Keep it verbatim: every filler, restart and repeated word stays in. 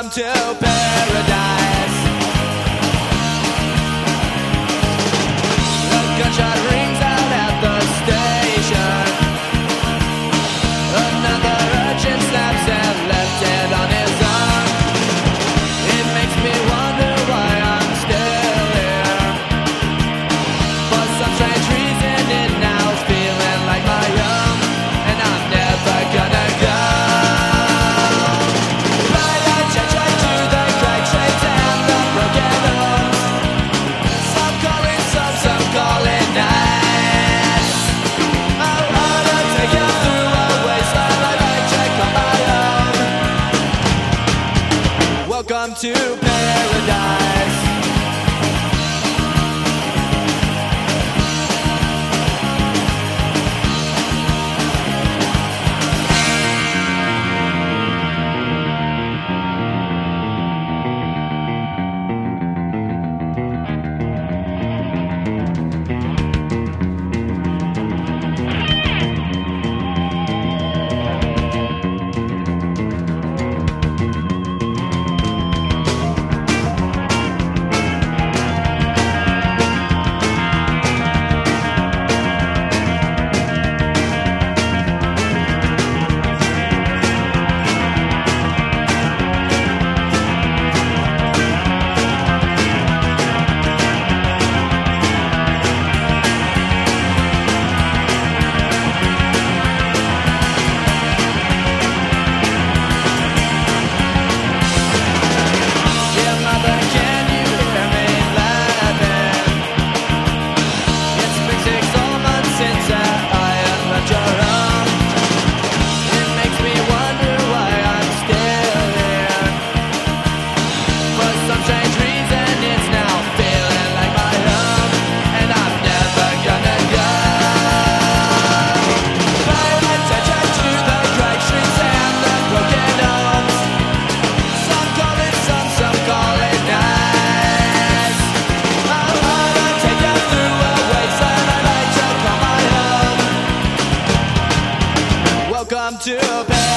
Welcome to paradise. A gunshot rings out at the station. Another urchin snaps and left dead on his arm. It makes me wonder why I'm still here. For some strange reason it now is feeling like my own, and I'm never gonna go. Welcome to paradise. Welcome to paradise.